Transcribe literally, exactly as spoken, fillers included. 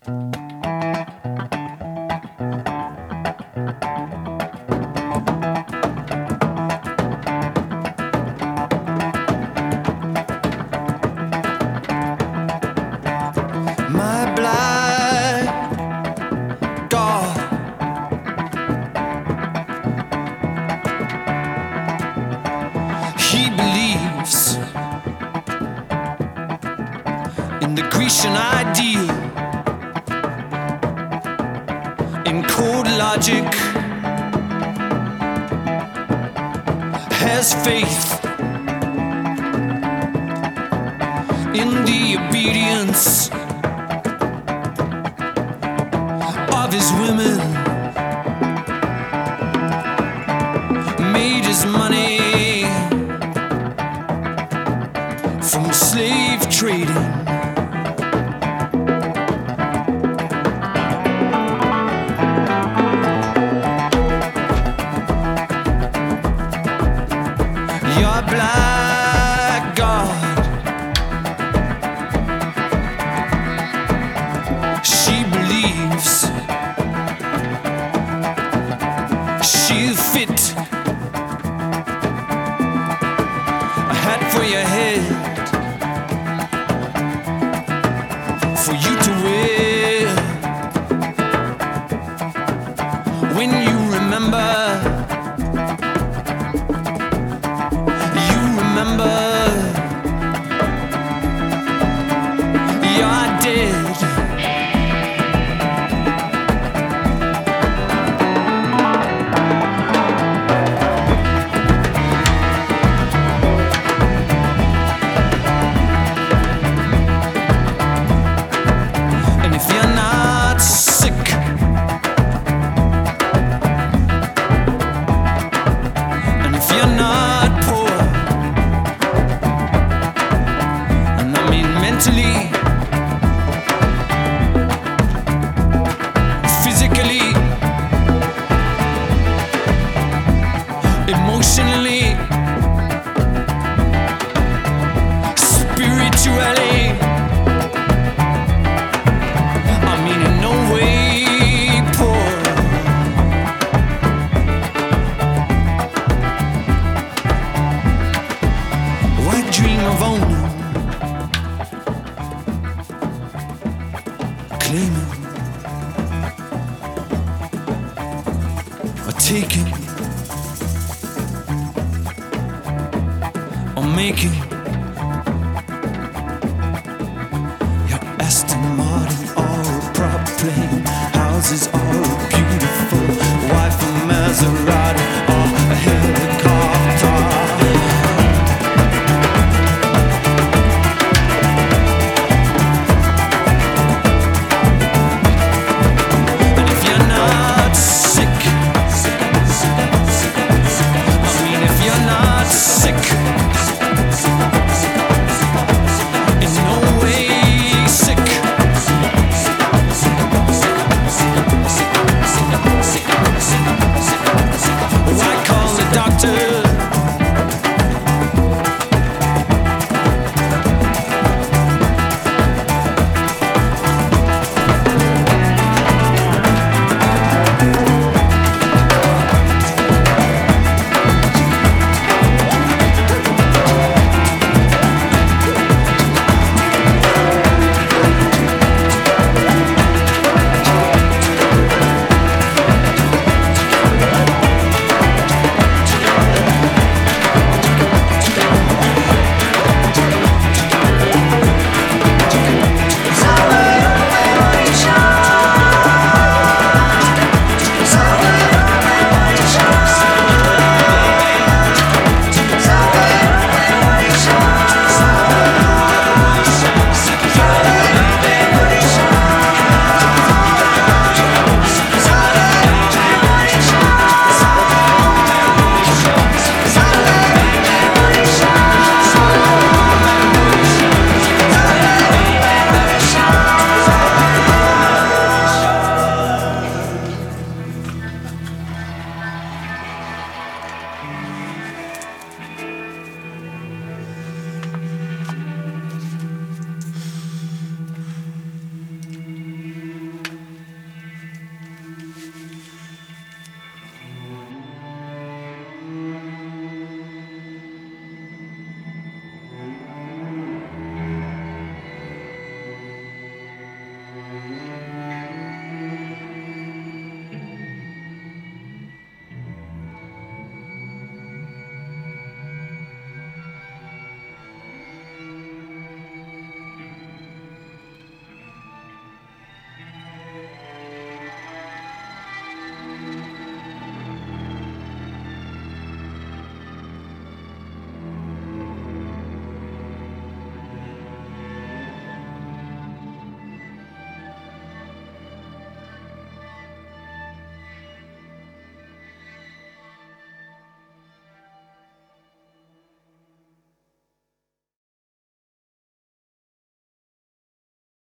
My black God, he believes in the Grecian ideal, in cold logic, has faith in the obedience of his women, made his money from slave trading. Your black God, she believes she'll fit a hat for your head for you to wear when you remember, you remember you're dead. If you're not sick, and if you're not poor, and I mean mentally, physically, emotionally, spiritually, dream of owning, claiming, or taking, or making your Aston Martin.